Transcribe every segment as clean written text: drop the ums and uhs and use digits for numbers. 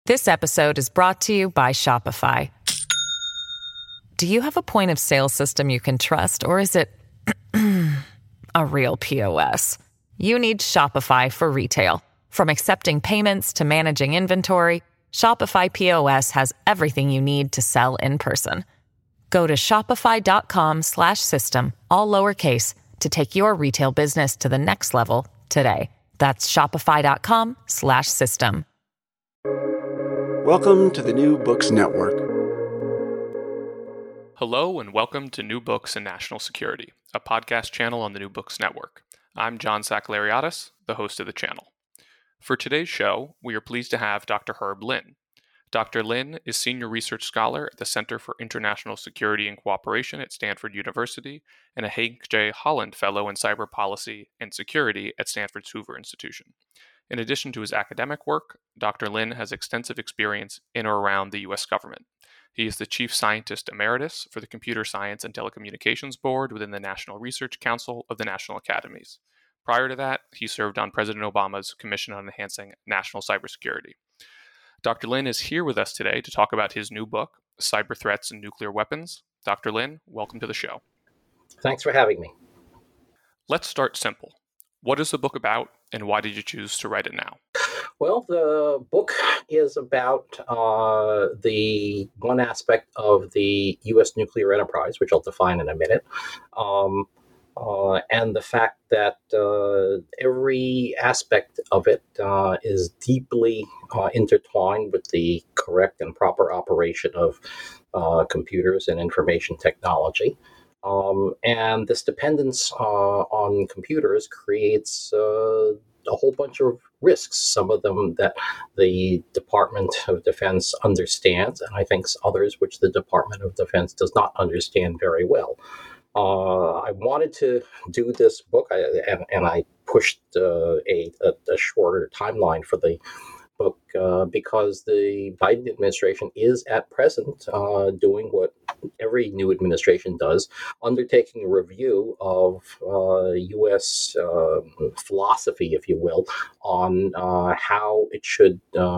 This episode is brought to you by Shopify. Do you have a point of sale system you can trust, or is it a real POS? You need Shopify for retail. From accepting payments to managing inventory, Shopify POS has everything you need to sell in person. Go to shopify.com/system, all lowercase, to take your retail business to the next level today. That's shopify.com/system. Welcome to the New Books Network. Hello and welcome to New Books in National Security, a podcast channel on the New Books Network. I'm John Sacklariadis, the host of the channel. For today's show, we are pleased to have Dr. Herb Lin. Dr. Lin is Senior Research Scholar at the Center for International Security and Cooperation at Stanford University and a Hank J. Holland Fellow in Cyber Policy and Security at Stanford's Hoover Institution. In addition to his academic work, Dr. Lin has extensive experience in or around the U.S. government. He is the Chief Scientist Emeritus for the Computer Science and Telecommunications Board within the National Research Council of the National Academies. Prior to that, he served on President Obama's Commission on Enhancing National Cybersecurity. Dr. Lin is here with us today to talk about his new book, Cyber Threats and Nuclear Weapons. Dr. Lin, welcome to the show. Thanks for having me. Let's start simple. What is the book about, and why did you choose to write it now? Well, the book is about the one aspect of the U.S. nuclear enterprise, which I'll define in a minute, and the fact that every aspect of it is deeply intertwined with the correct and proper operation of computers and information technology. And this dependence on computers creates a whole bunch of risks, some of them that the Department of Defense understands, and I think others which the Department of Defense does not understand very well. I wanted to do this book, and I pushed a shorter timeline for the book because the Biden administration is at present doing what every new administration does, undertaking a review of U.S. philosophy, if you will, on how it should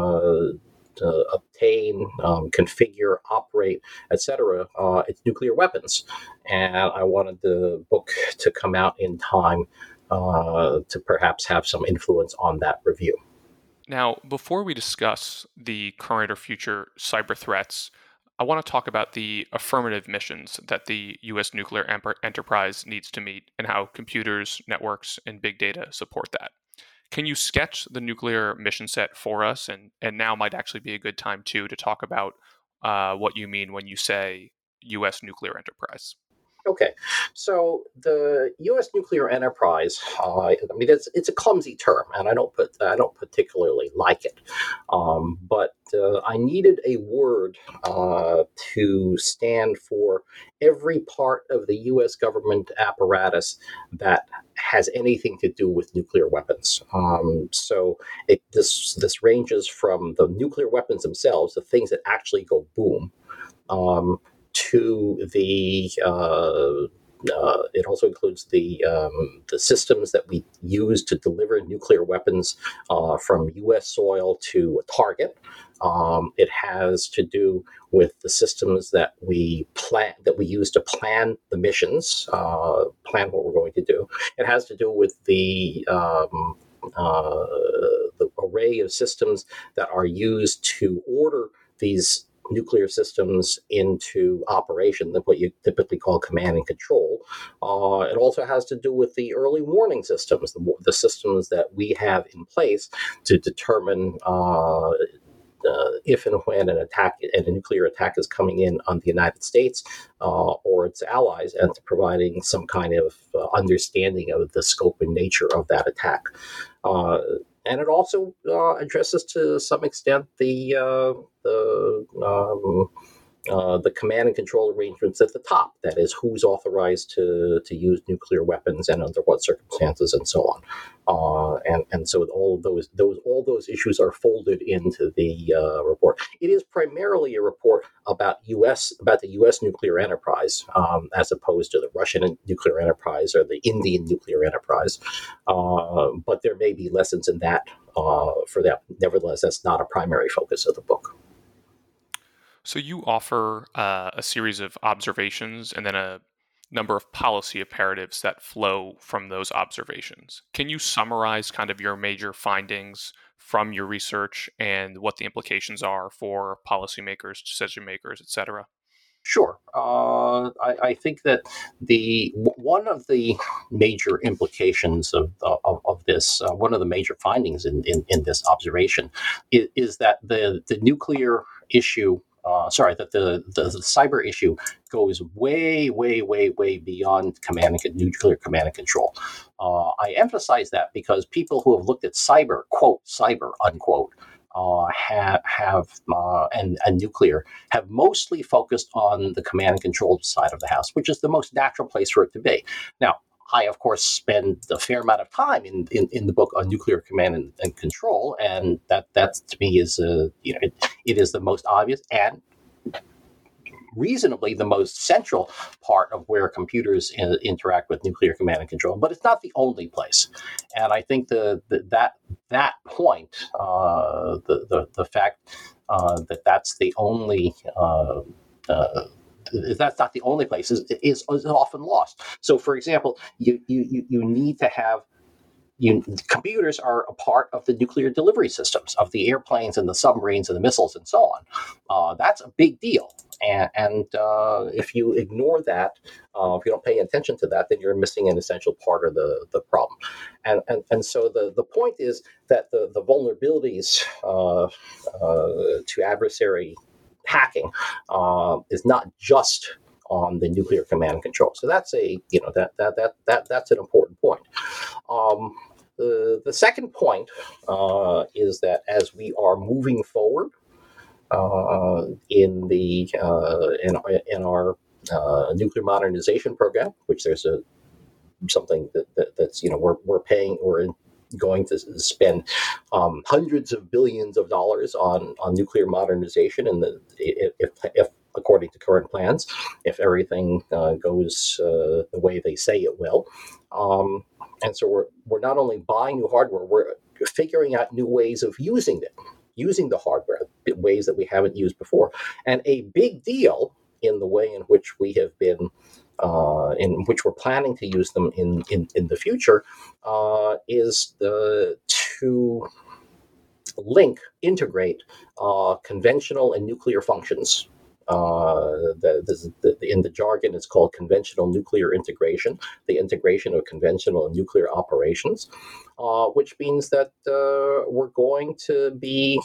obtain, configure, operate, etc., its nuclear weapons. And I wanted the book to come out in time to perhaps have some influence on that review. Now, before we discuss the current or future cyber threats, I want to talk about the affirmative missions that the U.S. nuclear enterprise needs to meet and how computers, networks, and big data support that. Can you sketch the nuclear mission set for us? And now might actually be a good time, too, to talk about what you mean when you say U.S. nuclear enterprise. Okay, so the U.S. nuclear enterprise, it's a clumsy term, and I don't particularly like it. But I needed a word to stand for every part of the U.S. government apparatus that has anything to do with nuclear weapons. So this ranges from the nuclear weapons themselves, the things that actually go boom, to the it also includes the systems that we use to deliver nuclear weapons from U.S. soil to a target. It has to do with the systems that we use to plan the missions, plan what we're going to do. It has to do with the array of systems that are used to order these nuclear systems into operation, what you typically call command and control. It also has to do with the early warning systems, the systems that we have in place to determine if and when a nuclear attack is coming in on the United States or its allies, and to providing some kind of understanding of the scope and nature of that attack. And it also addresses to some extent the command and control arrangements at the top. That is, who's authorized to use nuclear weapons and under what circumstances, and so on. And so all those issues are folded into the report. It is primarily a report about the U.S. nuclear enterprise, as opposed to the Russian nuclear enterprise or the Indian nuclear enterprise. But there may be lessons in that for them. Nevertheless, that's not a primary focus of the book. So you offer a series of observations and then a number of policy imperatives that flow from those observations. Can you summarize kind of your major findings from your research and what the implications are for policymakers, decision makers, et cetera? Sure. I think that one of the major implications of this, one of the major findings in this observation, is that the nuclear issue. That the cyber issue goes way, way, way, way beyond nuclear command and control. I emphasize that because people who have looked at cyber, quote, cyber, unquote, and nuclear have mostly focused on the command and control side of the house, which is the most natural place for it to be. Now, I, of course, spend a fair amount of time in the book on nuclear command and control, and that to me is it is the most obvious and reasonably the most central part of where computers interact with nuclear command and control, but it's not the only place. And I think that point, the fact that that's the only that's not the only place is often lost. So, for example, you need to have. Computers are a part of the nuclear delivery systems of the airplanes and the submarines and the missiles and so on. That's a big deal. And if you ignore that, if you don't pay attention to that, then you're missing an essential part of the problem. And so the point is that the vulnerabilities to adversary hacking is not just on the nuclear command and control. So that's that's an important point. The second point is that as we are moving forward in our nuclear modernization program, which there's something that's we're going to spend hundreds of billions of dollars on nuclear modernization, and if according to current plans, if everything goes the way they say it will. And so we're not only buying new hardware, we're figuring out new ways of using the hardware, ways that we haven't used before. And a big deal in the way in which we have been, in which we're planning to use them in the future, is to integrate conventional and nuclear functions. In the jargon, it's called conventional nuclear integration, the integration of conventional and nuclear operations, which means that we're going to be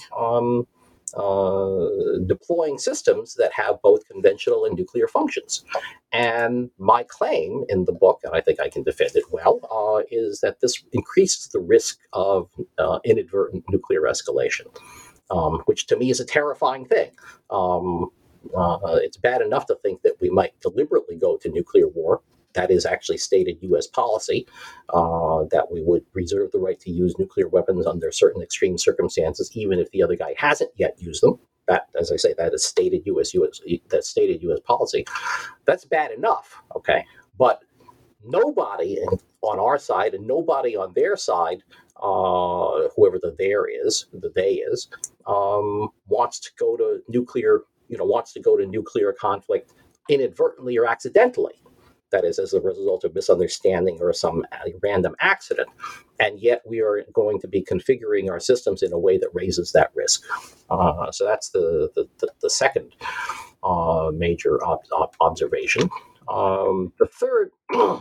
deploying systems that have both conventional and nuclear functions. And my claim in the book, and I think I can defend it well, is that this increases the risk of inadvertent nuclear escalation, which to me is a terrifying thing. It's bad enough to think that we might deliberately go to nuclear war. That is actually stated U.S. policy, that we would reserve the right to use nuclear weapons under certain extreme circumstances, even if the other guy hasn't yet used them. That, as I say, that is stated U.S. policy. That's bad enough, okay? But nobody on our side and nobody on their side, whoever the they is, wants to go to nuclear. Wants to go to nuclear conflict inadvertently or accidentally. That is, as a result of misunderstanding or some random accident. And yet we are going to be configuring our systems in a way that raises that risk. So that's the second major observation. The third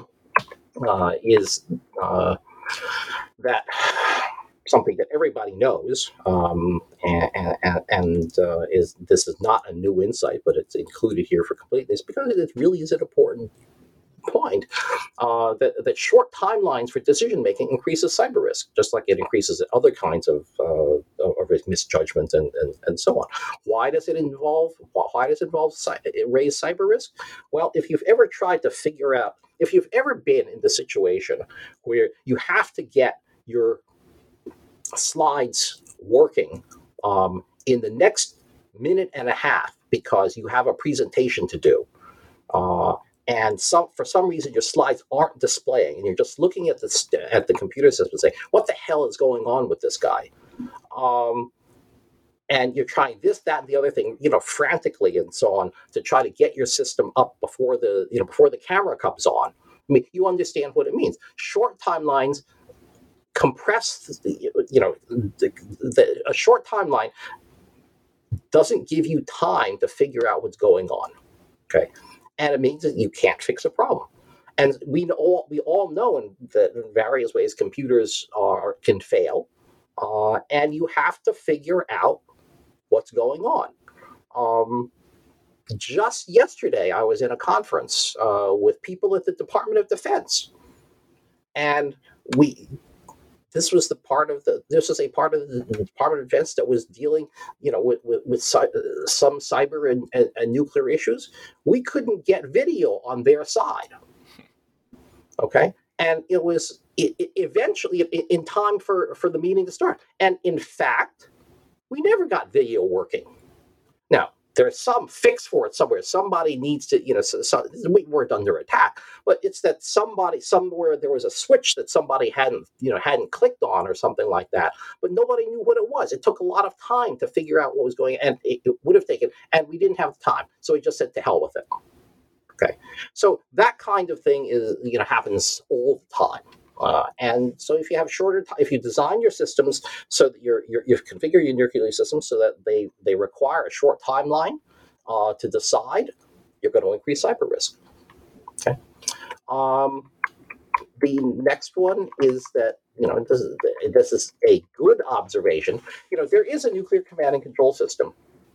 is that something that everybody knows, this is not a new insight, but it's included here for completeness because it really is an important point, that short timelines for decision making increases cyber risk, just like it increases other kinds of misjudgment and so on. Why does it raise cyber risk? Well, if you've ever tried to figure out, if you've ever been in the situation where you have to get your slides working in the next minute and a half because you have a presentation to do, and for some reason your slides aren't displaying, and you're just looking at the computer system and saying, what the hell is going on with this guy? And you're trying this, that, and the other thing, frantically and so on, to try to get your system up before the camera comes on. I mean, you understand what it means. Short timelines compress, a short timeline doesn't give you time to figure out what's going on. Okay, and it means that you can't fix a problem. And we all know that in various ways computers can fail, and you have to figure out what's going on. Just yesterday, I was in a conference with people at the Department of Defense, and this was a part of the Department of Defense that was dealing, with some cyber and nuclear issues. We couldn't get video on their side. Okay, and it was eventually in time for the meeting to start. And in fact, we never got video working. Now, there's some fix for it somewhere. Somebody needs to, we weren't under attack, but it's that somewhere there was a switch that somebody hadn't clicked on or something like that, but nobody knew what it was. It took a lot of time to figure out what was going on, and it would have taken, and we didn't have the time. So we just said, to hell with it. Okay. So that kind of thing happens all the time. And so if you have shorter time, if you design your systems so that you configure your nuclear systems so that they require a short timeline to decide, you're going to increase cyber risk. Okay. The next one is that, this is a good observation. There is a nuclear command and control system.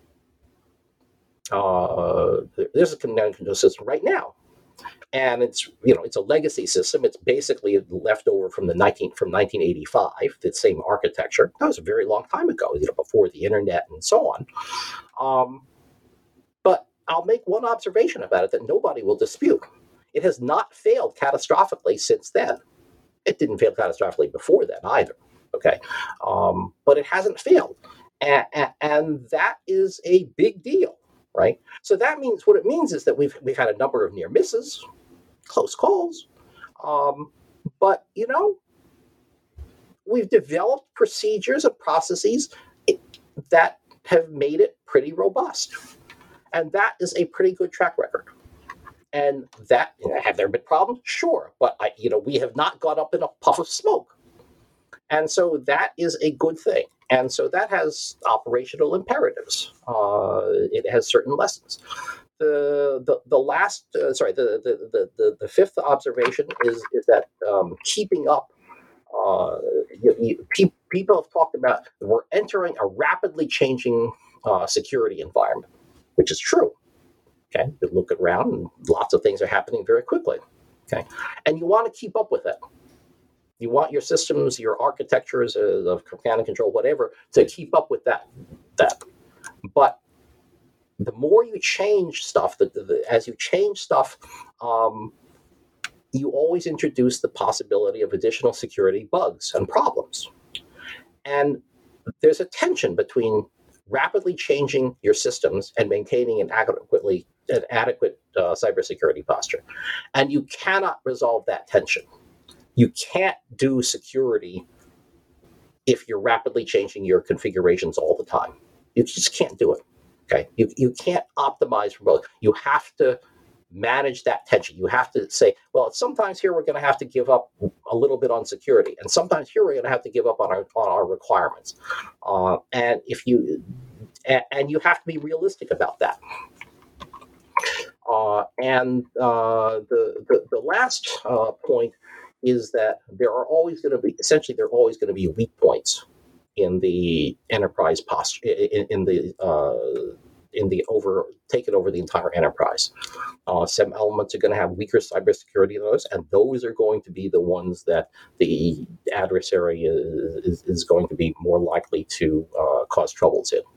There's a command and control system right now. And it's a legacy system. It's basically left over from 1985. The same architecture. That was a very long time ago. Before the internet and so on. But I'll make one observation about it that nobody will dispute. It has not failed catastrophically since then. It didn't fail catastrophically before then either. Okay, but it hasn't failed, and that is a big deal, right? So that means what it means is that we've had a number of near misses. Close calls, but we've developed procedures and processes that have made it pretty robust, and that is a pretty good track record. And that, have there been problems? Sure, but we have not got up in a puff of smoke, and so that is a good thing. And so that has operational imperatives. It has certain lessons. The fifth observation is that keeping up. People have talked about we're entering a rapidly changing security environment, which is true. Okay, you look around, and lots of things are happening very quickly. Okay, and you want to keep up with it. You want your systems, your architectures of command and control, whatever, to keep up with that. But the more you change stuff, as you change stuff, you always introduce the possibility of additional security bugs and problems. And there's a tension between rapidly changing your systems and maintaining an adequate cybersecurity posture. And you cannot resolve that tension. You can't do security if you're rapidly changing your configurations all the time. You just can't do it. Okay, you can't optimize for both. You have to manage that tension. You have to say, well, sometimes here we're going to have to give up a little bit on security, and sometimes here we're going to have to give up on our requirements. And you have to be realistic about that. The last point is that there are always going to be weak points in the enterprise posture, taking over the entire enterprise. Some elements are going to have weaker cybersecurity than others, and those are going to be the ones that the adversary is going to be more likely to cause troubles in.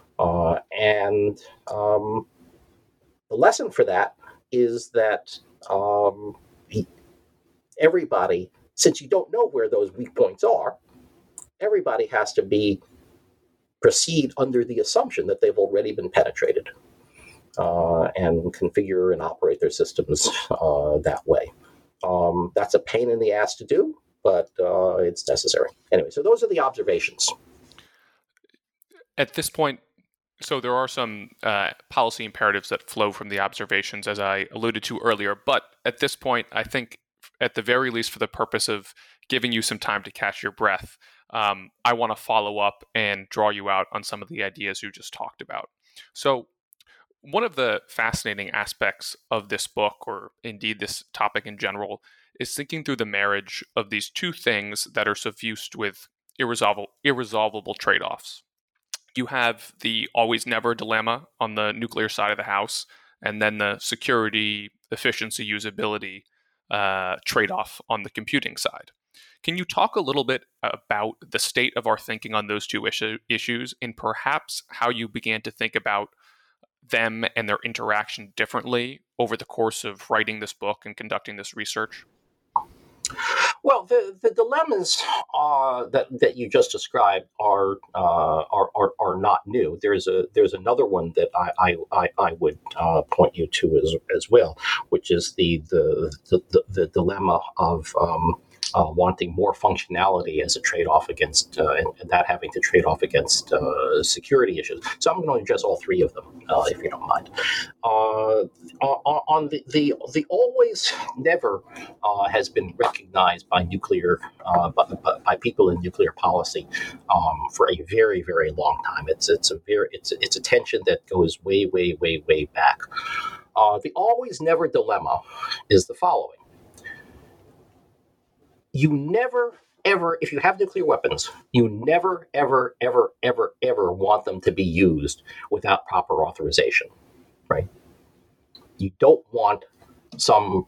The lesson for that is that everybody, since you don't know where those weak points are, everybody has to proceed under the assumption that they've already been penetrated. and configure and operate their systems that way. That's a pain in the ass to do, but it's necessary. Anyway, so those are the observations. At this point, so there are some policy imperatives that flow from the observations, as I alluded to earlier. But at this point, I think, at the very least, for the purpose of giving you some time to catch your breath, I want to follow up and draw you out on some of the ideas you just talked about. So one of the fascinating aspects of this book, or indeed this topic in general, is thinking through the marriage of these two things that are suffused with irresolvable trade-offs. You have the always-never dilemma on the nuclear side of the house, and then the security, efficiency, usability trade-off on the computing side. Can you talk a little bit about the state of our thinking on those two issues, and perhaps how you began to think about them and their interaction differently over the course of writing this book and conducting this research? Well, the dilemmas that you just described are not new. There's another one that I would point you to as well, which is the dilemma of wanting more functionality as a trade-off against and that having to trade off against security issues. So I'm going to address all three of them, if you don't mind. On the always never has been recognized by nuclear by people in nuclear policy for a very, very long time. It's a tension that goes way back. The always never dilemma is the following. You never, ever, if you have nuclear weapons, you never, ever want them to be used without proper authorization, right? You don't want something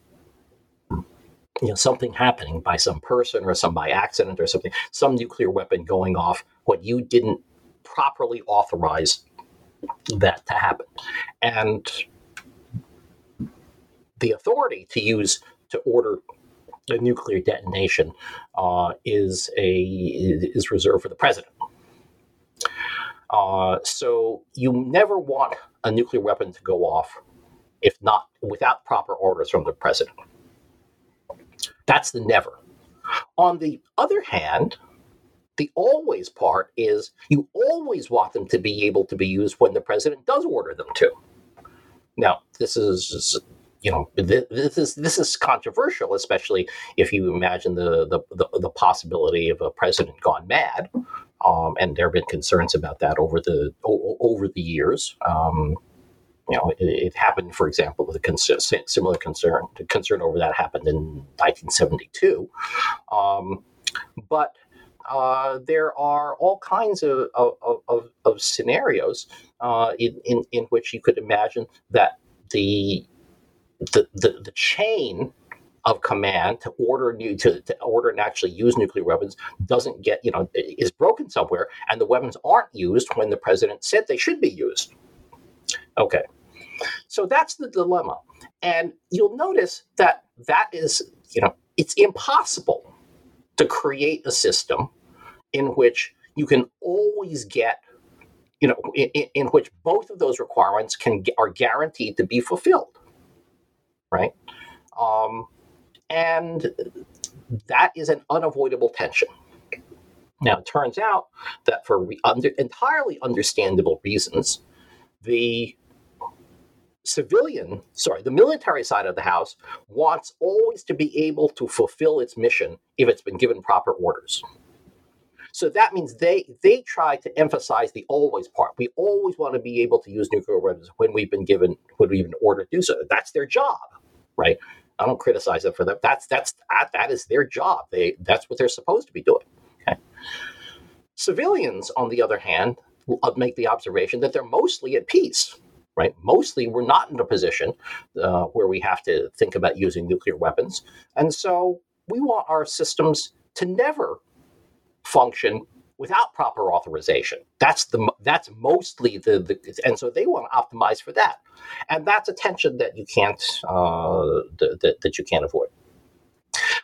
happening by some person or by accident or something, some nuclear weapon going off when you didn't properly authorize that to happen. And the authority to order a nuclear detonation is reserved for the president. So you never want a nuclear weapon to go off if not without proper orders from the president. That's the never. On the other hand, the always part is you always want them to be able to be used when the president does order them to. Now, this is controversial, especially if you imagine the possibility of a president gone mad, and there have been concerns about that over the years. It happened, for example, with a similar concern. The concern over that happened in 1972, but there are all kinds of scenarios in which you could imagine that the chain of command to order and actually use nuclear weapons doesn't get is broken somewhere, and the weapons aren't used when the president said they should be used. Okay, so that's the dilemma, and you'll notice that is it's impossible to create a system in which you can always get in which both of those requirements are guaranteed to be fulfilled. Right? And that is an unavoidable tension. Now, it turns out that for entirely understandable reasons, the military side of the house wants always to be able to fulfill its mission if it's been given proper orders. So that means they try to emphasize the always part. We always want to be able to use nuclear weapons when we've been ordered to do so. That's their job, right? I don't criticize them for that. That is their job. That's what they're supposed to be doing. Okay. Civilians, on the other hand, make the observation that they're mostly at peace. Right? Mostly, we're not in a position where we have to think about using nuclear weapons, and so we want our systems to never function without proper authorization. That's mostly and so they want to optimize for that, and that's a tension that you can't that you can't avoid.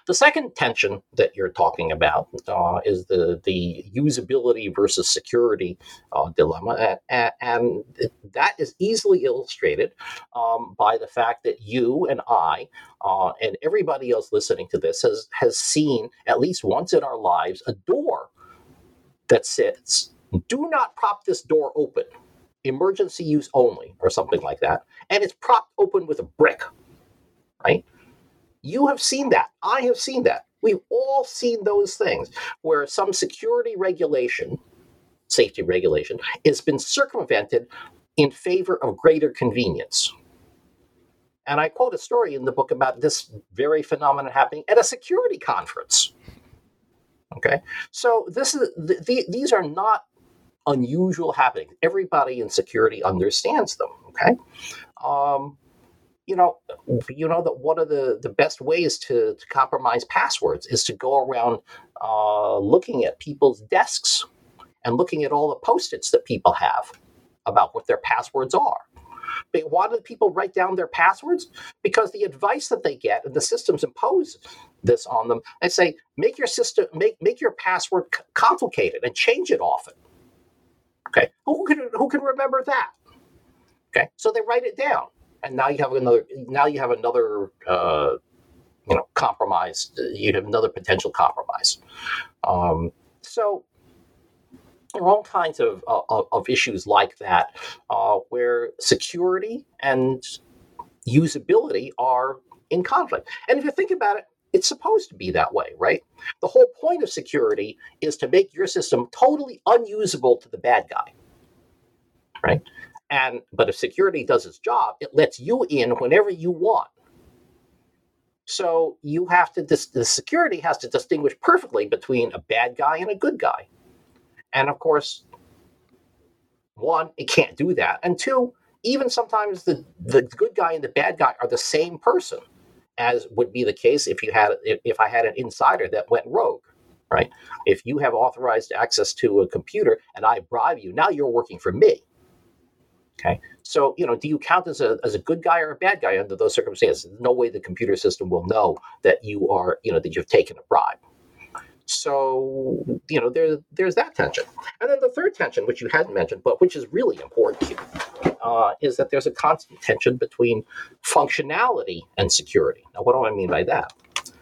The second tension that you're talking about is the usability versus security dilemma. And that is easily illustrated by the fact that you and I and everybody else listening to this has seen at least once in our lives a door that says, "Do not prop this door open. Emergency use only," or something like that. And it's propped open with a brick, right? You have seen that. I have seen that. We've all seen those things where some security regulation, safety regulation, has been circumvented in favor of greater convenience. And I quote a story in the book about this very phenomenon happening at a security conference. Okay, so these are not unusual happenings. Everybody in security understands them. Okay. You know that one of the best ways to compromise passwords is to go around looking at people's desks and looking at all the Post-its that people have about what their passwords are. But why do people write down their passwords? Because the advice that they get and the systems impose this on them. They say, make your password complicated and change it often. Okay, who can remember that? Okay, so they write it down. And now you have another compromise. You have another potential compromise. So there are all kinds of issues like that where security and usability are in conflict. And if you think about it, it's supposed to be that way, right? The whole point of security is to make your system totally unusable to the bad guy, right? But if security does its job, it lets you in whenever you want. So you have to, the security has to distinguish perfectly between a bad guy and a good guy. And of course, one, it can't do that. And two, even sometimes the good guy and the bad guy are the same person, as would be the case if I had an insider that went rogue, right? If you have authorized access to a computer and I bribe you, now you're working for me. Okay, so do you count as a good guy or a bad guy under those circumstances? No way the computer system will know that you are, that you've taken a bribe. So there's that tension, and then the third tension, which you hadn't mentioned, but which is really important here, is that there's a constant tension between functionality and security. Now, what do I mean by that?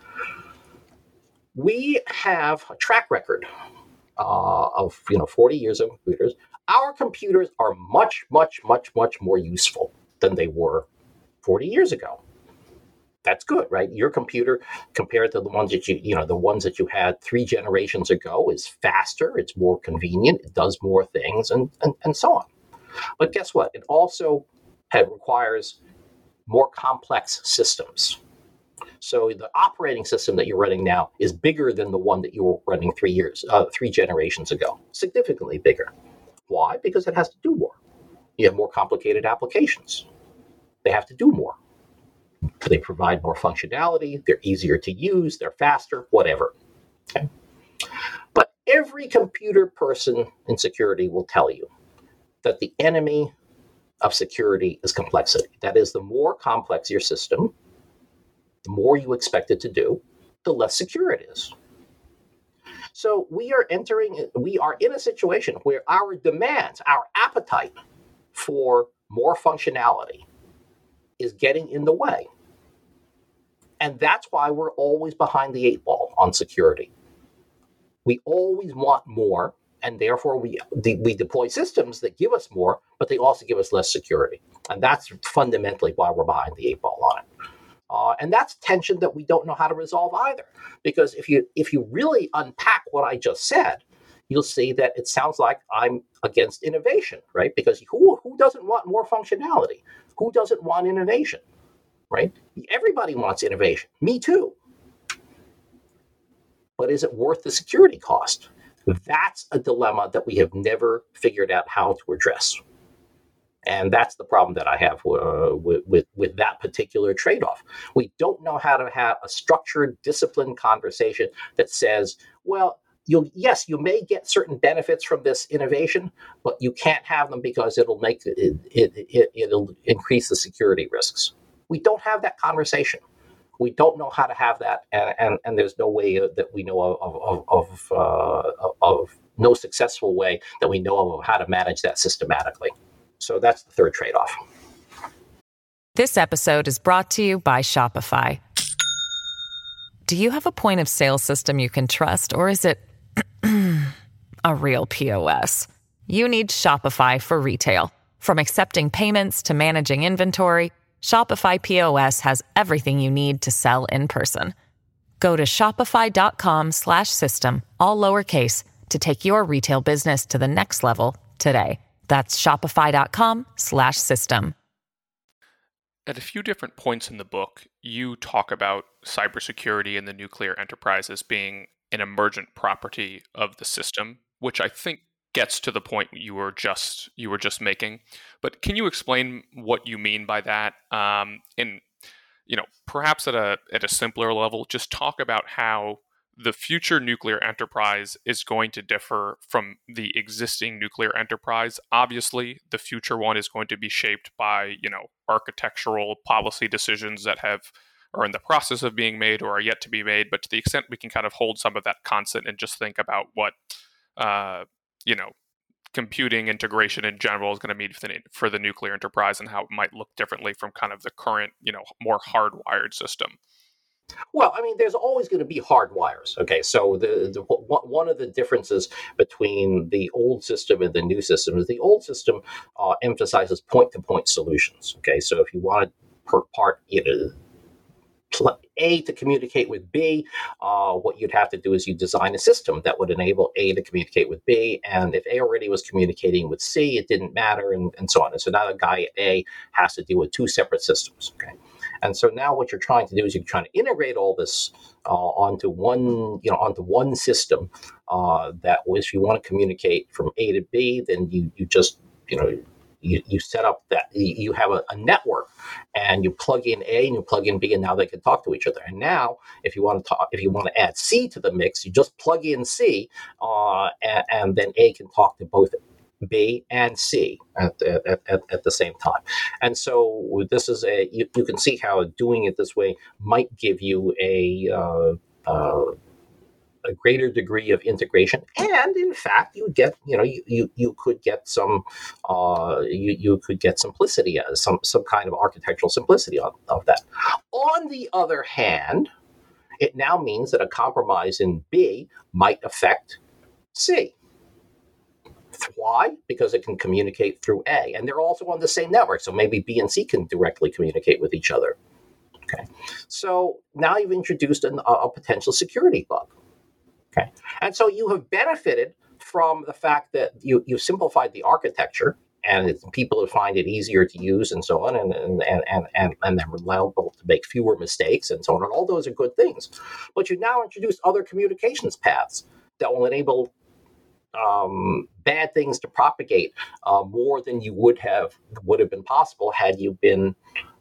We have a track record of 40 years of computers. Our computers are much, much, much, much more useful than they were 40 years ago. That's good, right? Your computer, compared to the ones that you had 3 generations ago, is faster, it's more convenient, it does more things, and so on. But guess what? It also requires more complex systems. So the operating system that you're running now is bigger than the one that you were running 3 generations ago, significantly bigger. Why? Because it has to do more. You have more complicated applications. They have to do more. They provide more functionality. They're easier to use. They're faster, whatever. Okay? But every computer person in security will tell you that the enemy of security is complexity. That is, the more complex your system, the more you expect it to do, the less secure it is. So we are in a situation where our demands, our appetite for more functionality is getting in the way. And that's why we're always behind the 8 ball on security. We always want more, and therefore we deploy systems that give us more, but they also give us less security. And that's fundamentally why we're behind the 8 ball on it. And that's tension that we don't know how to resolve either. Because if you really unpack what I just said, you'll see that it sounds like I'm against innovation, right? Because who doesn't want more functionality? Who doesn't want innovation, right? Everybody wants innovation. Me too. But is it worth the security cost? That's a dilemma that we have never figured out how to address. And that's the problem that I have with that particular trade-off. We don't know how to have a structured, disciplined conversation that says, well, you may get certain benefits from this innovation, but you can't have them because it'll increase the security risks. We don't have that conversation. We don't know how to have that, and there's no way that we know of no successful way that we know of how to manage that systematically. So that's the third trade-off. This episode is brought to you by Shopify. Do you have a point of sale system you can trust, or is it a real POS? You need Shopify for retail. From accepting payments to managing inventory, Shopify POS has everything you need to sell in person. Go to shopify.com/system, all lowercase, to take your retail business to the next level today. That's shopify.com/system. At a few different points in the book, you talk about cybersecurity and the nuclear enterprise as being an emergent property of the system, which I think gets to the point you were just making. But can you explain what you mean by that? And perhaps at a simpler level, just talk about how the future nuclear enterprise is going to differ from the existing nuclear enterprise. Obviously, the future one is going to be shaped by, architectural policy decisions that are in the process of being made or are yet to be made. But to the extent we can kind of hold some of that constant and just think about what, computing integration in general is going to mean for the nuclear enterprise and how it might look differently from kind of the current, more hardwired system. Well, I mean, there's always going to be hard wires. Okay, so one of the differences between the old system and the new system is the old system emphasizes point-to-point solutions. Okay, so if you wanted per part, A to communicate with B, what you'd have to do is you design a system that would enable A to communicate with B, and if A already was communicating with C, it didn't matter, and so on. And so now the guy at A has to deal with two separate systems. Okay. And so now what you're trying to do is you're trying to integrate all this onto one system. That if you want to communicate from A to B, then you just you set up that you have a network, and you plug in A and you plug in B, and now they can talk to each other. And now, if you want to add C to the mix, you just plug in C, and then A can talk to both B and C at the same time. And so this is you can see how doing it this way might give you a greater degree of integration, and in fact, you get you could get some you could get simplicity, some kind of architectural simplicity of that. On the other hand, it now means that a compromise in B might affect C. Why? Because it can communicate through A, and they're also on the same network, so maybe B and C can directly communicate with each other. Okay, so now you've introduced a potential security bug. Okay, and so you have benefited from the fact that you've simplified the architecture, and people find it easier to use, and so on, and they're reliable to make fewer mistakes, and so on, and all those are good things. But you now introduce other communications paths that will enable bad things to propagate more than would have been possible had you been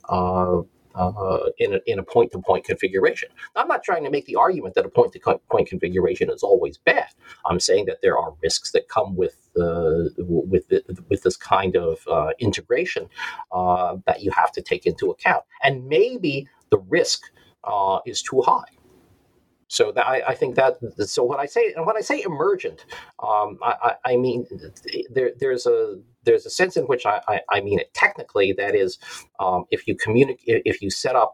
in a point-to-point configuration. I'm not trying to make the argument that a point-to-point configuration is always bad. I'm saying that there are risks that come with this kind of integration that you have to take into account, and maybe the risk is too high. So I think that. So when I say emergent, I mean there's a sense in which I mean it technically. That is, if you set up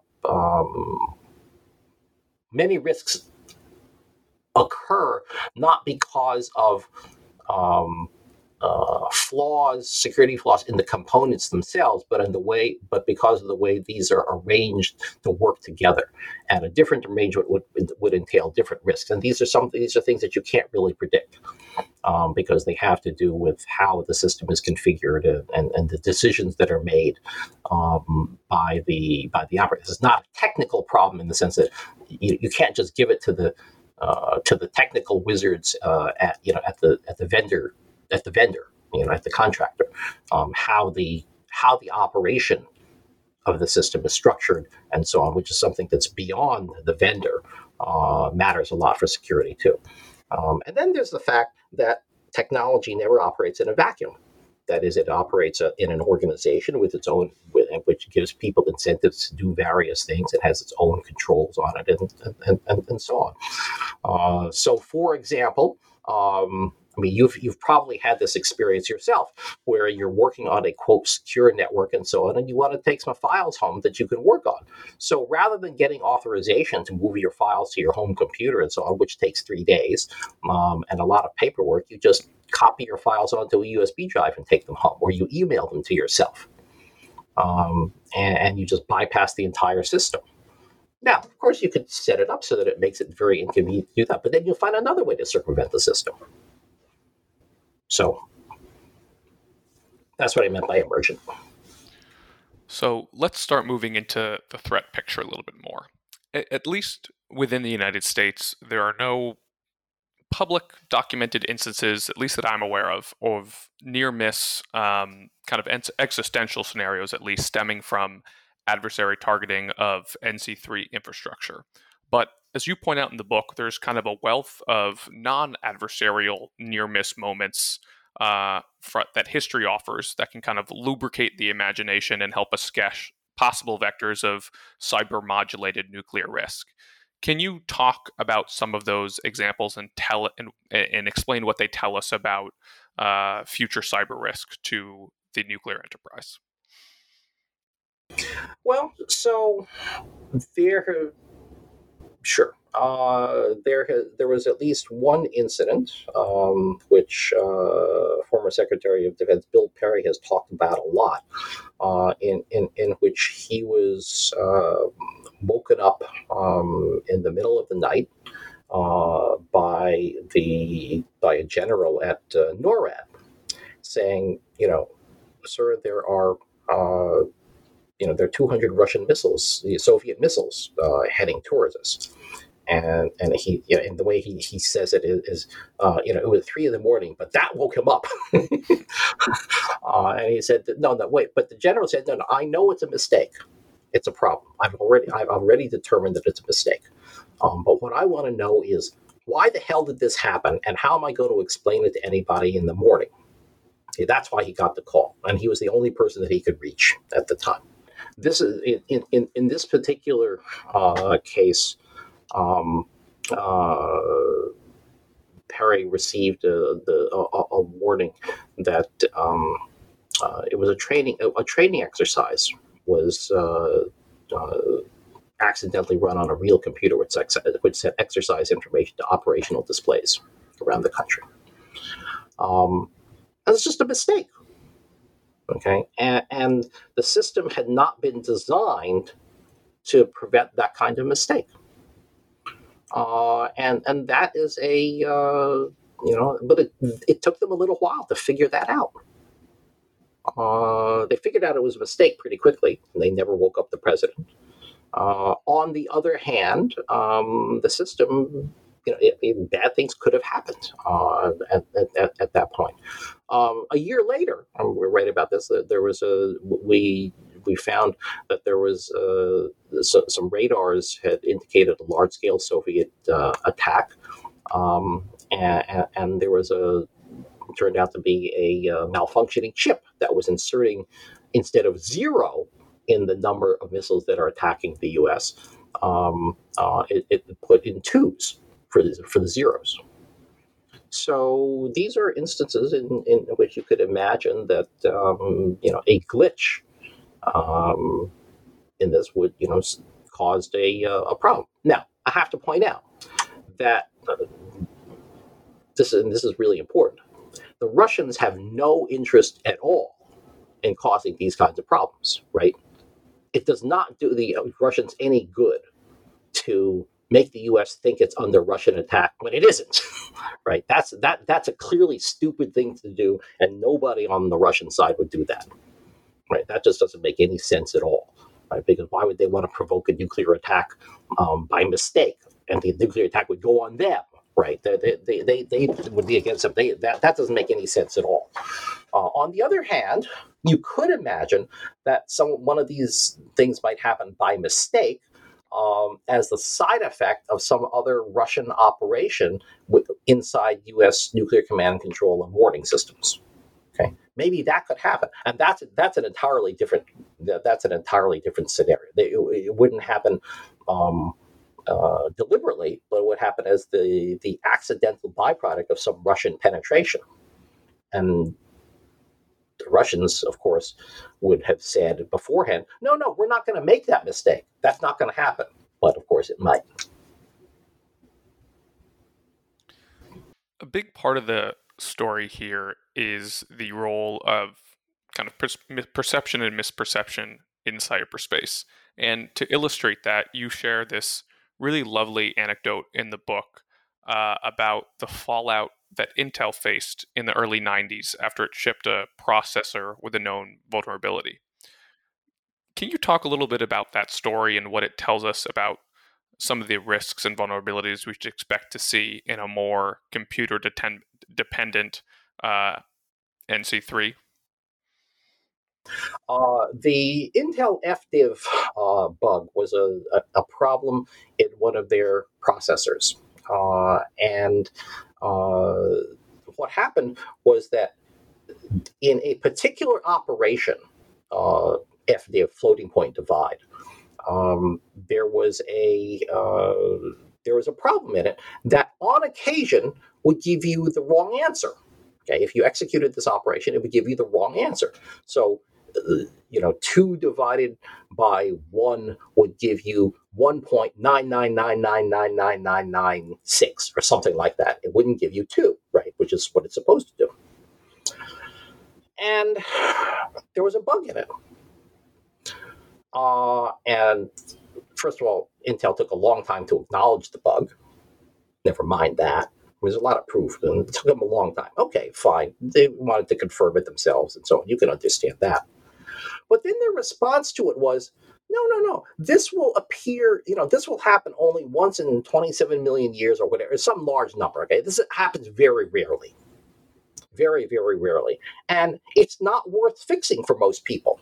many risks occur not because of security flaws in the components themselves, but because of the way these are arranged to work together. And a different arrangement would entail different risks. And these are things that you can't really predict because they have to do with how the system is configured and the decisions that are made by the operator. This is not a technical problem in the sense that you can't just give it to the technical wizards at the vendor, at the contractor, how the operation of the system is structured and so on, which is something that's beyond the vendor, matters a lot for security too. And then there's the fact that technology never operates in a vacuum. That is, it operates in an organization with its own, which gives people incentives to do various things. It has its own controls on it, and so on. So, for example, I mean, you've probably had this experience yourself, where you're working on a quote secure network and so on, and you want to take some files home that you can work on. So rather than getting authorization to move your files to your home computer and so on, which takes 3 days and a lot of paperwork, you just copy your files onto a USB drive and take them home, or you email them to yourself, and you just bypass the entire system. Now, of course, you could set it up so that it makes it very inconvenient to do that, but then you'll find another way to circumvent the system. So that's what I meant by emergent. So let's start moving into the threat picture a little bit more. At least within the United States, there are no public documented instances, at least that I'm aware of near-miss kind of existential scenarios, at least stemming from adversary targeting of NC3 infrastructure. But as you point out in the book, there's kind of a wealth of non-adversarial near-miss moments that history offers that can kind of lubricate the imagination and help us sketch possible vectors of cyber-modulated nuclear risk. Can you talk about some of those examples and explain what they tell us about future cyber risk to the nuclear enterprise? Well, so sure. There was at least one incident, which former Secretary of Defense Bill Perry has talked about a lot, in which he was woken up in the middle of the night by a general at NORAD, saying, sir, there are 200 Russian missiles, Soviet missiles, heading towards us. And he, and the way he says it is, it was 3 a.m, but that woke him up. And he said, no, wait. But the general said, no, I know it's a mistake. It's a problem. I've already determined that it's a mistake. But what I want to know is, why the hell did this happen, and how am I going to explain it to anybody in the morning? Okay, that's why he got the call, and he was the only person that he could reach at the time. This is in this particular case. Perry received a warning that it was a training exercise was accidentally run on a real computer, which sent exercise information to operational displays around the country. That's just a mistake. Okay, and the system had not been designed to prevent that kind of mistake. And that is but it took them a little while to figure that out. They figured out it was a mistake pretty quickly, and they never woke up the president. On the other hand, the system, bad things could have happened at that point. A year later, we're right about this. There was we found that there was some radars had indicated a large-scale Soviet attack, and there was turned out to be a malfunctioning chip that was inserting, instead of 0 in the number of missiles that are attacking the U.S., it put in 2s for the zeros. So these are instances in which you could imagine that a glitch in this would caused a problem. Now, I have to point out that this is really important. The Russians have no interest at all in causing these kinds of problems, right? It does not do the Russians any good to make the U.S. think it's under Russian attack when it isn't, right? That's a clearly stupid thing to do, and nobody on the Russian side would do that, right? That just doesn't make any sense at all, right? Because why would they want to provoke a nuclear attack by mistake, and the nuclear attack would go on them, right? They would be against them. That doesn't make any sense at all. On the other hand, you could imagine that one of these things might happen by mistake, as the side effect of some other Russian operation inside U.S. nuclear command and control and warning systems. Okay, maybe that could happen, and that's an entirely different scenario. It wouldn't happen deliberately, but it would happen as the accidental byproduct of some Russian penetration. And the Russians, of course, would have said beforehand, no, we're not going to make that mistake. That's not going to happen. But of course it might. A big part of the story here is the role of kind of perception and misperception in cyberspace. And to illustrate that, you share this really lovely anecdote in the book about the fallout that Intel faced in the early 90s after it shipped a processor with a known vulnerability. Can you talk a little bit about that story and what it tells us about some of the risks and vulnerabilities we should expect to see in a more computer-dependent NC3? The Intel FDiv bug was a problem in one of their processors. And what happened was that in a particular operation, FDiv, floating point divide, there was a problem in it that on occasion would give you the wrong answer. Okay, if you executed this operation, it would give you the wrong answer. So 2 divided by 1 would give you 1.999999996 or something like that. It wouldn't give you 2, right, which is what it's supposed to do. And there was a bug in it. And first of all, Intel took a long time to acknowledge the bug. Never mind that. There's a lot of proof, and it took them a long time. Okay, fine. They wanted to confirm it themselves and so on. You can understand that. But then their response to it was, no. This will appear, this will happen only once in 27 million years or whatever, some large number, okay? This happens very rarely. Very, very rarely. And it's not worth fixing for most people.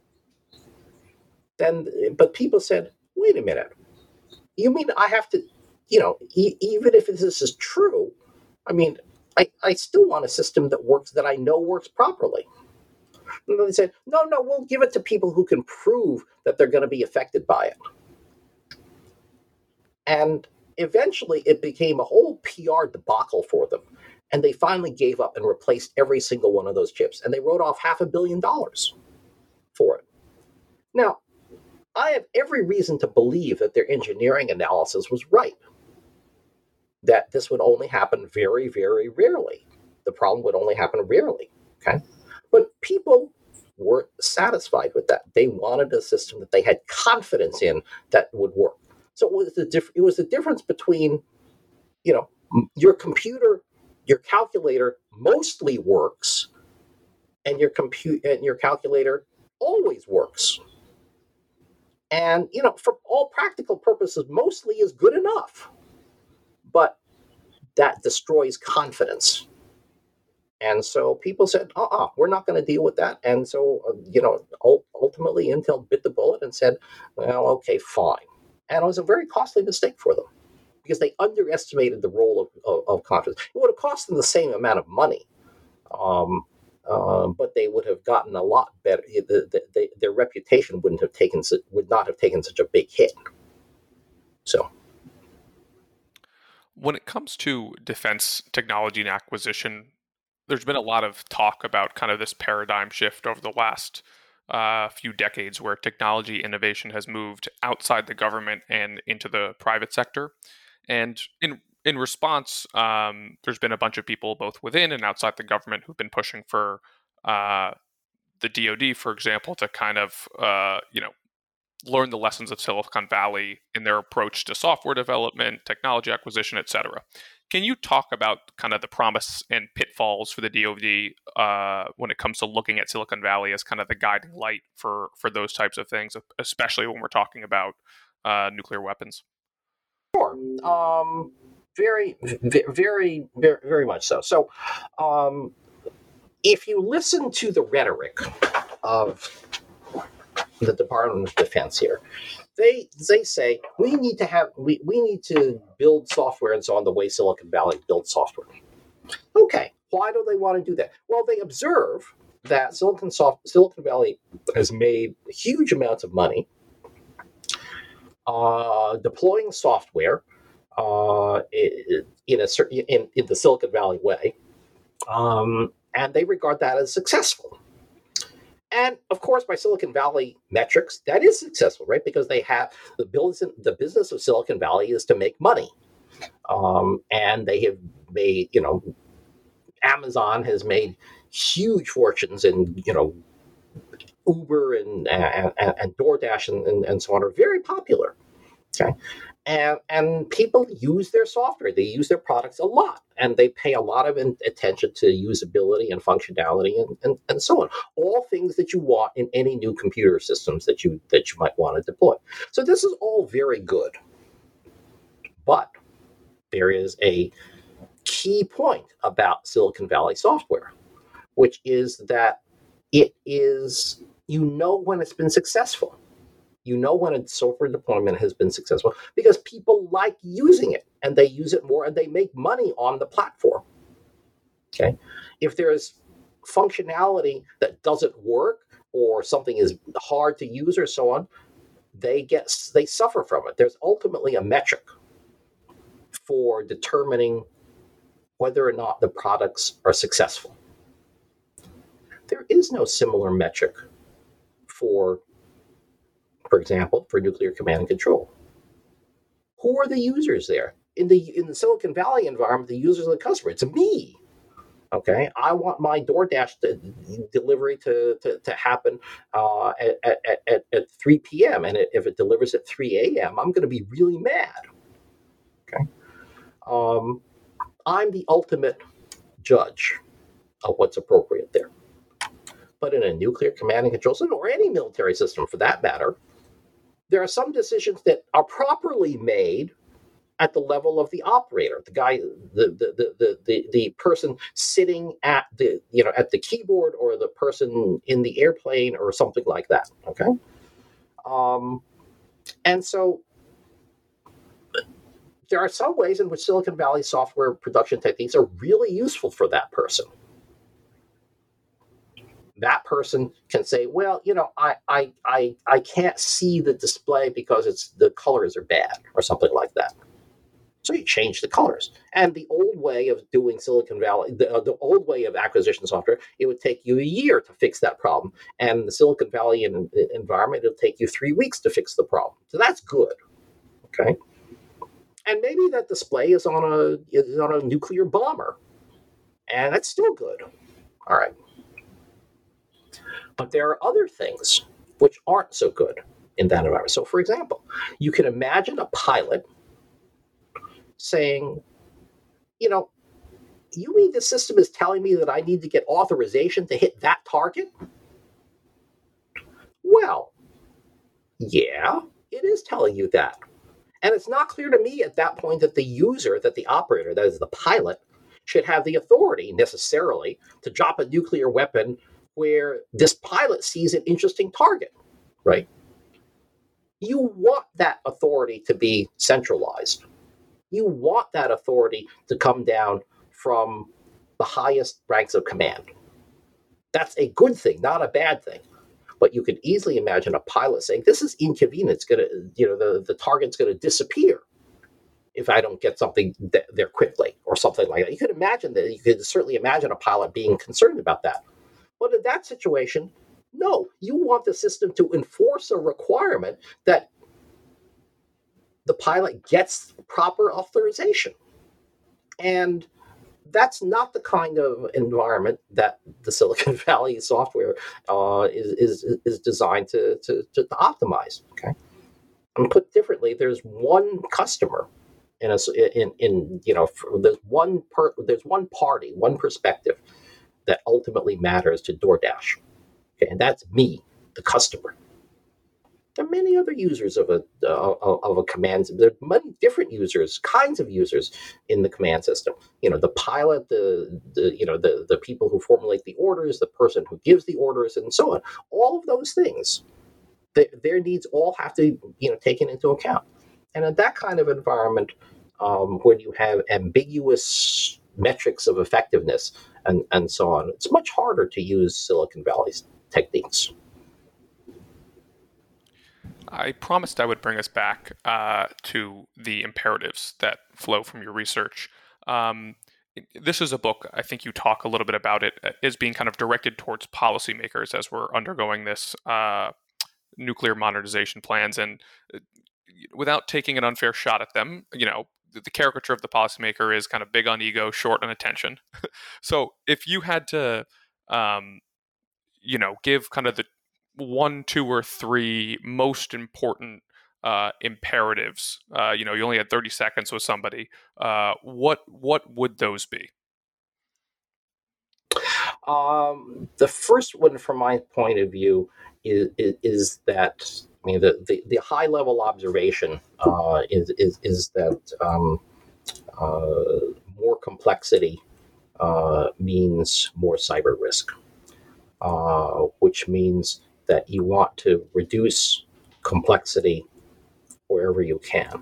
But people said, wait a minute. You mean I have to, even if this is true, I mean, I still want a system that works, that I know works properly. And they said, no, we'll give it to people who can prove that they're going to be affected by it. And eventually it became a whole PR debacle for them. And they finally gave up and replaced every single one of those chips. And they wrote off $500 million for it. Now, I have every reason to believe that their engineering analysis was right. That this would only happen very, very rarely. The problem would only happen rarely. Okay? But people weren't satisfied with that. They wanted a system that they had confidence in that would work. So it was the difference between, your computer, your calculator mostly works, and your calculator always works. And, for all practical purposes, mostly is good enough. But that destroys confidence. And so people said, we're not going to deal with that. And so, ultimately Intel bit the bullet and said, well, okay, fine. And it was a very costly mistake for them because they underestimated the role of confidence. It would have cost them the same amount of money, but they would have gotten a lot better. Their reputation would not have taken such a big hit. So, when it comes to defense technology and acquisition, there's been a lot of talk about kind of this paradigm shift over the last few decades where technology innovation has moved outside the government and into the private sector. And in response, there's been a bunch of people both within and outside the government who've been pushing for the DoD, for example, to kind of, learn the lessons of Silicon Valley in their approach to software development, technology acquisition, et cetera. Can you talk about kind of the promise and pitfalls for the DoD when it comes to looking at Silicon Valley as kind of the guiding light for those types of things, especially when we're talking about nuclear weapons? Sure. Very, very, very, very much so. So, if you listen to the rhetoric of the Department of Defense here, they say we need to build software and so on the way Silicon Valley builds software. Okay, why do they want to do that? Well, they observe that Silicon Valley has made huge amounts of money deploying software in the Silicon Valley way, and they regard that as successful. And of course, by Silicon Valley metrics, that is successful, right? Because they have the business of Silicon Valley is to make money, and they have made, Amazon has made huge fortunes, and Uber and DoorDash and so on are very popular. Okay. And people use their software. They use their products a lot, and they pay a lot of attention to usability and functionality and so on. All things that you want in any new computer systems that you might want to deploy. So this is all very good. But there is a key point about Silicon Valley software, which is that it is, when it's been successful. When a software deployment has been successful because people like using it and they use it more and they make money on the platform. Okay. If there's functionality that doesn't work or something is hard to use or so on, they suffer from it. There's ultimately a metric for determining whether or not the products are successful. There is no similar metric for example, for nuclear command and control. Who are the users there? In the Silicon Valley environment, the users are the customer. It's me. Okay, I want my DoorDash delivery to happen at 3 p.m. And if it delivers at 3 a.m., I'm going to be really mad. Okay, I'm the ultimate judge of what's appropriate there. But in a nuclear command and control system, or any military system for that matter, there are some decisions that are properly made at the level of the operator, the guy, the person sitting at the keyboard, or the person in the airplane, or something like that. Okay, and so there are some ways in which Silicon Valley software production techniques are really useful for that person. That person can say, well, I can't see the display because the colors are bad, or something like that. So you change the colors. And the old way of doing Silicon Valley, the old way of acquisition software, it would take you a year to fix that problem. And in the Silicon Valley environment, it'll take you 3 weeks to fix the problem. So that's good. Okay. And maybe that display is on a nuclear bomber, and that's still good. All right. But there are other things which aren't so good in that environment. So, for example, you can imagine a pilot saying, you mean the system is telling me that I need to get authorization to hit that target? Well, yeah, it is telling you that. And it's not clear to me at that point that the user, that the operator, that is the pilot, should have the authority necessarily to drop a nuclear weapon where this pilot sees an interesting target, right? You want that authority to be centralized. You want that authority to come down from the highest ranks of command. That's a good thing, not a bad thing. But you could easily imagine a pilot saying, this is inconvenient. It's going to, the target's going to disappear if I don't get something there quickly, or something like that. You could certainly imagine a pilot being concerned about that. But in that situation, no, you want the system to enforce a requirement that the pilot gets proper authorization. And that's not the kind of environment that the Silicon Valley software is designed to optimize. Okay, and put differently, there's one customer there's one party, one perspective that ultimately matters to DoorDash. Okay, and that's me, the customer. There are many other users of a command. There are many different users, kinds of users in the command system. The pilot, the people who formulate the orders, the person who gives the orders, and so on. All of those things, their needs all have to be taken into account. And in that kind of environment, when you have ambiguous metrics of effectiveness and so on. It's much harder to use Silicon Valley's techniques. I promised I would bring us back to the imperatives that flow from your research. This is a book, I think you talk a little bit about it, as being kind of directed towards policymakers as we're undergoing this nuclear modernization plans. And without taking an unfair shot at them, the caricature of the policymaker is kind of big on ego, short on attention. So if you had to, give kind of the 1, 2, or 3 most important imperatives, you only had 30 seconds with somebody, what would those be? The first one, from my point of view, is that, I mean, the high level observation is that more complexity means more cyber risk, which means that you want to reduce complexity wherever you can.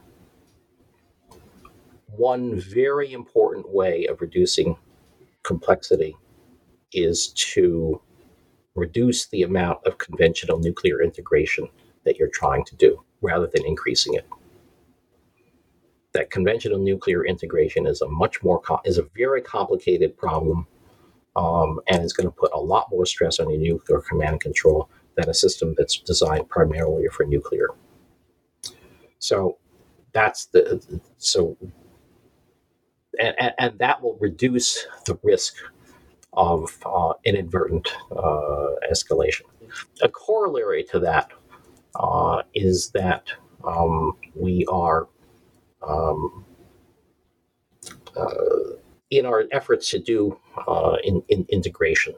One very important way of reducing complexity is to reduce the amount of conventional nuclear integration that you're trying to do, rather than increasing it. That conventional nuclear integration is a very complicated problem, and is going to put a lot more stress on your nuclear command and control than a system that's designed primarily for nuclear. So and that will reduce the risk of inadvertent escalation. A corollary to that is that we are, in our efforts to do in integration,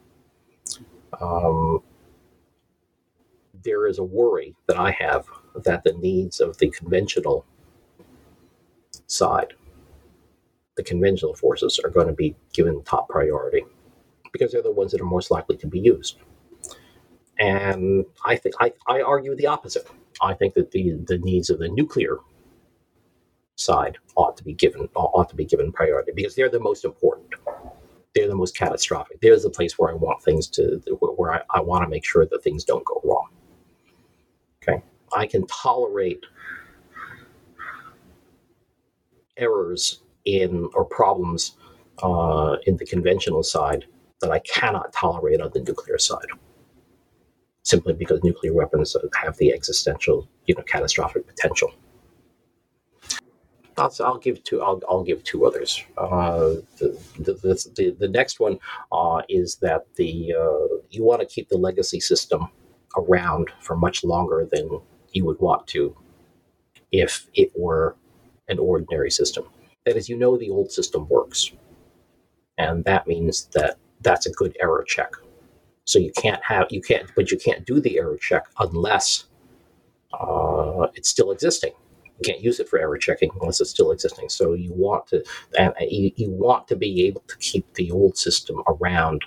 there is a worry that I have that the needs of the conventional side, the conventional forces, are going to be given top priority because they're the ones that are most likely to be used. And I argue the opposite. I think that the needs of the nuclear side ought to be given priority because they're the most important. They're the most catastrophic. There's the place where I want I want to make sure that things don't go wrong. Okay, I can tolerate errors or problems in the conventional side that I cannot tolerate on the nuclear side, simply because nuclear weapons have the existential, catastrophic potential. I'll give two others. The next one is that you want to keep the legacy system around for much longer than you would want to if it were an ordinary system. That is, the old system works, and that means that that's a good error check. So you can't do the error check unless it's still existing. You can't use it for error checking unless it's still existing. So you want to be able to keep the old system around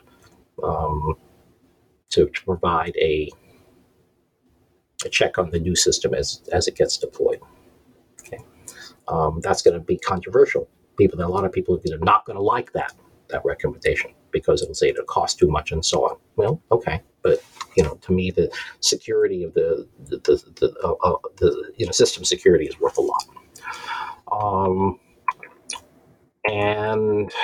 to provide a check on the new system as it gets deployed. Okay, that's going to be controversial. A lot of people are not going to like that recommendation because it'll say it'll cost too much and so on. Well, okay, but to me, the security of the system security is worth a lot. And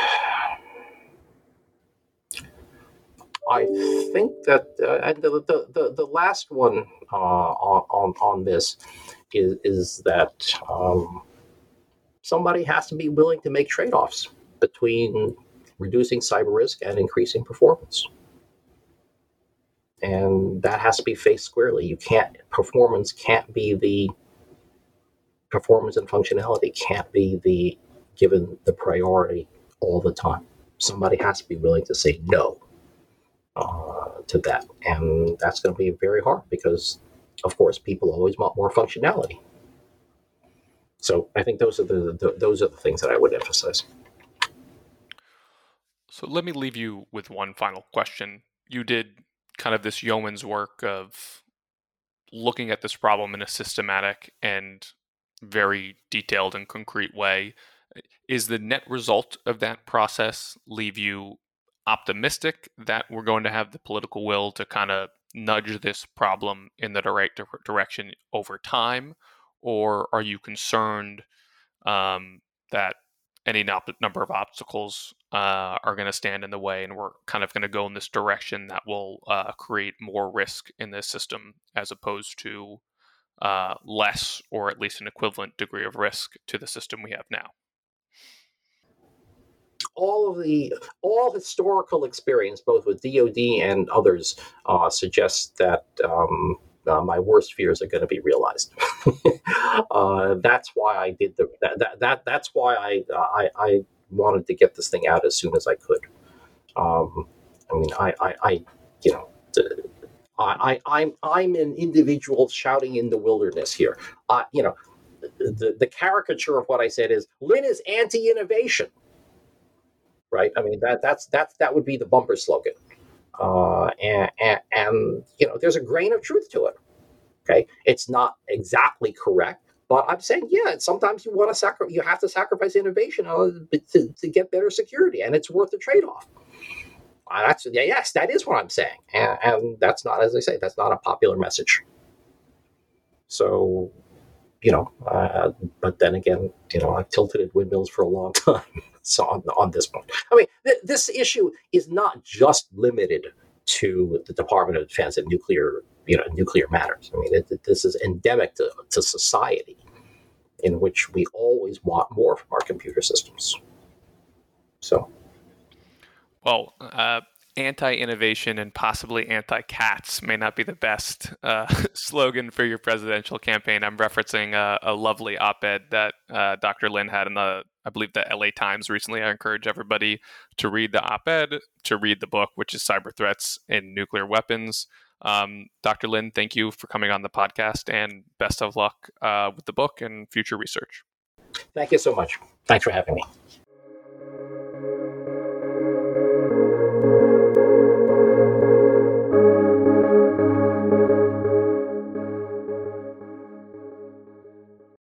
I think that and the last one on this is that somebody has to be willing to make trade-offs between reducing cyber risk and increasing performance. And that has to be faced squarely. Performance and functionality can't be given the priority all the time. Somebody has to be willing to say no to that. And that's going to be very hard because, of course, people always want more functionality. So I think those are the things that I would emphasize. So let me leave you with one final question. You did kind of this yeoman's work of looking at this problem in a systematic and very detailed and concrete way. Is the net result of that process leave you optimistic that we're going to have the political will to kind of nudge this problem in the right direction over time? Or are you concerned that any number of obstacles are going to stand in the way, and we're kind of going to go in this direction that will create more risk in this system as opposed to less, or at least an equivalent degree of risk to the system we have now? All historical experience, both with DoD and others, suggests that my worst fears are going to be realized. That's why I did that's why I wanted to get this thing out as soon as I could. I mean, you know, I'm an individual shouting in the wilderness here. The caricature of what I said is Lynn is anti-innovation. Right? I mean, that would be the bumper slogan, and there's a grain of truth to it. Okay, it's not exactly correct, but I'm saying, yeah, sometimes you have to sacrifice innovation to get better security, and it's worth the trade-off. Yes, that is what I'm saying, and that's not, as I say, that's not a popular message. So, but then again, I've tilted at windmills for a long time. So on this point, I mean, this issue is not just limited to the Department of Defense and nuclear matters. I mean, this is endemic to society, in which we always want more from our computer systems. So, well, anti-innovation and possibly anti-cats may not be the best slogan for your presidential campaign. I'm referencing a lovely op-ed that Dr. Lynn had in I believe the LA Times recently. I encourage everybody to read the op-ed, to read the book, which is Cyber Threats and Nuclear Weapons. Dr. Lynn, thank you for coming on the podcast, and best of luck with the book and future research. Thank you so much. Thanks for having me.